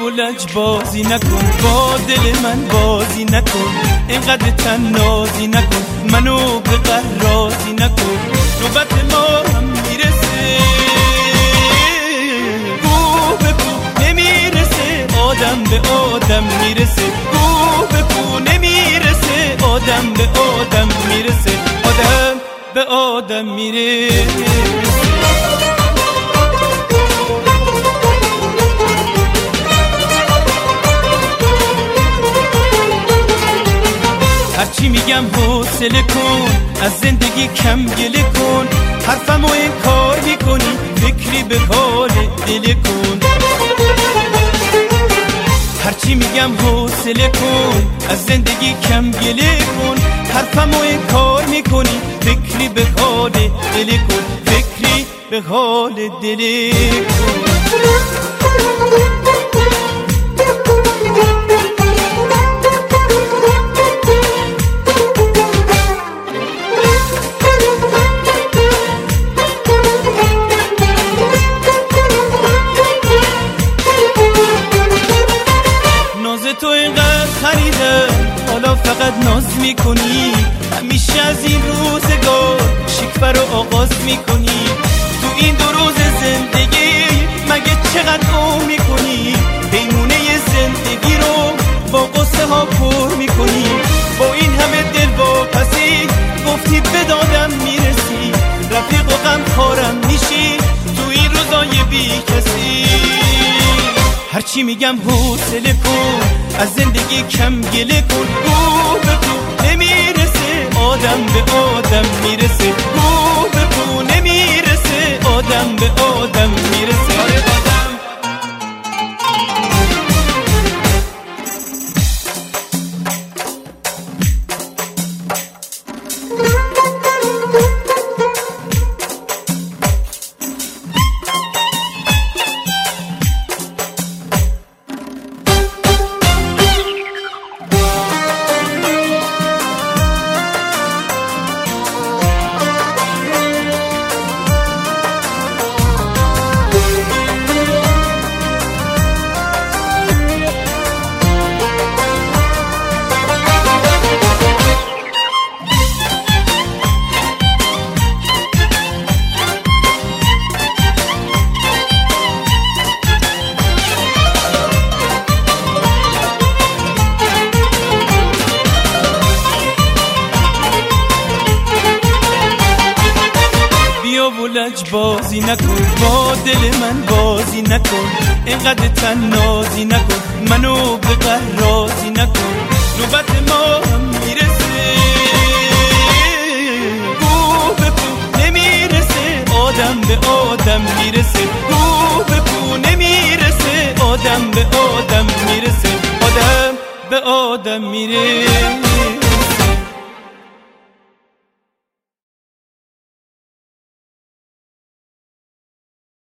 لج بازی نکن، با دل من بازی نکن، اینقدر تنازی نکن، منو به قرازی نکن. نوبت ما هم میرسه، گو به گو نمیرسه، آدم به آدم میرسه، گو به گو نمیرسه، آدم به آدم میرسه، آدم به آدم میرسه. هرچی میگم حوصله کن، از زندگی کم گله کن، حرفمو انکار میکنی، فکری به حال دل کن. هرچی میگم حوصله کن، از زندگی کم گله کن، حرفمو انکار میکنی، فکری به حال دل کن، فکری به حال دل کن. تو اینقدر خریدم، حالا فقط ناز میکنی، همیشه از این روزگار شکوه رو آغاز میکنی. تو این 2 روز زندگی مگه چقدر عمر میکنی، پیمونه زندگی رو با قصه ها پر میکنی. با این همه دل واپسی گفتی به دادم میرسی، رفیق و غم خارم میشی تو این روزای بی کسی. هرچی میگم حوصله کن، از زندگی کم گله کن، گو به گو نمیرسه، آدم به آدم میرسه، گو به گو نمیرسه، آدم به آدم میرسه. آره آدم لج بازی نکن، با دل من بازی نکن، اینقدر تنازی نکن، منو به قرازی نکن. نوبت ما هم میرسه، گو به گو نمیرسه، آدم به آدم میرسه، گو به گو نمیرسه، آدم به آدم میرسه، آدم به آدم میرسه.